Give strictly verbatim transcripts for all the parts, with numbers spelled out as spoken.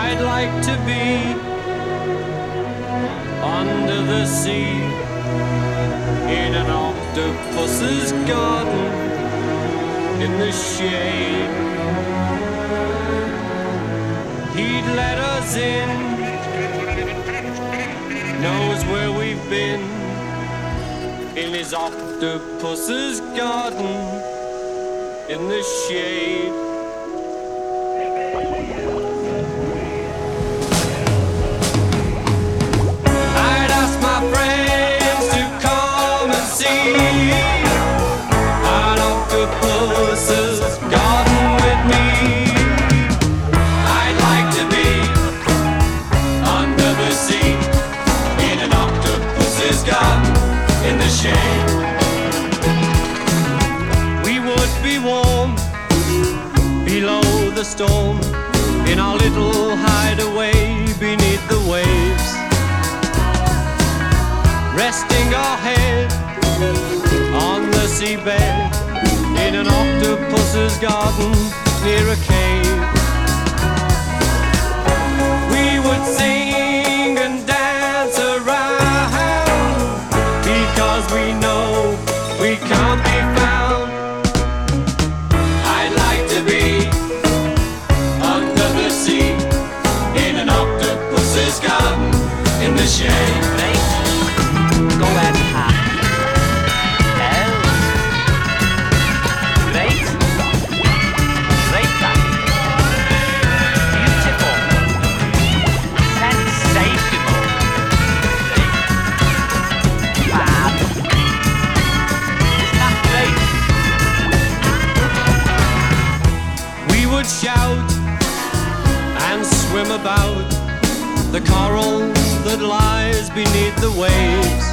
I'd like to be under the sea in an octopus's garden in the shade. He'd let us in, knows where we've been, in his octopus's garden in the shade. I'd ask my friends to come and see an octopus's garden with me. I'd like to be under the sea in an octopus's garden in the shade. We would be warm below the storm in our little hideaway beneath the waves, resting our head on the seabed in an octopus's garden near a cave. We would sing and dance around because we know we can't be found. I'd like to be under the sea in an octopus's garden in the shade. Go and have. Oh. Great. Great that. Beautiful. Sensational. Fab. Isn't that great? We would shout and swim about the coral that lies beneath the waves.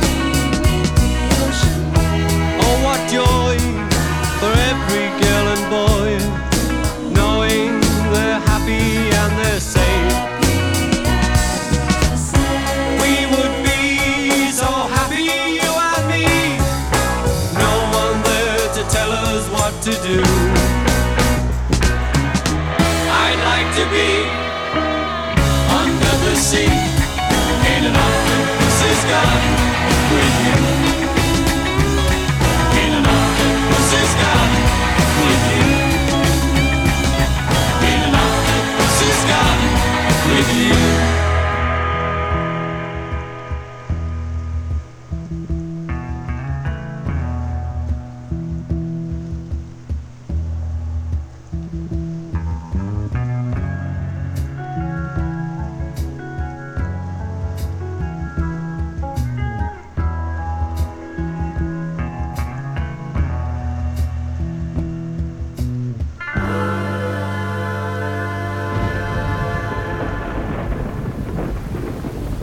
Oh, what joy for every girl and boy, knowing they're happy and they're safe. We would be so happy, you and me, no one there to tell us what to do. I'd like to be under the sea in an octopus's garden with you. In an octopus's garden with you. In an octopus's garden with you.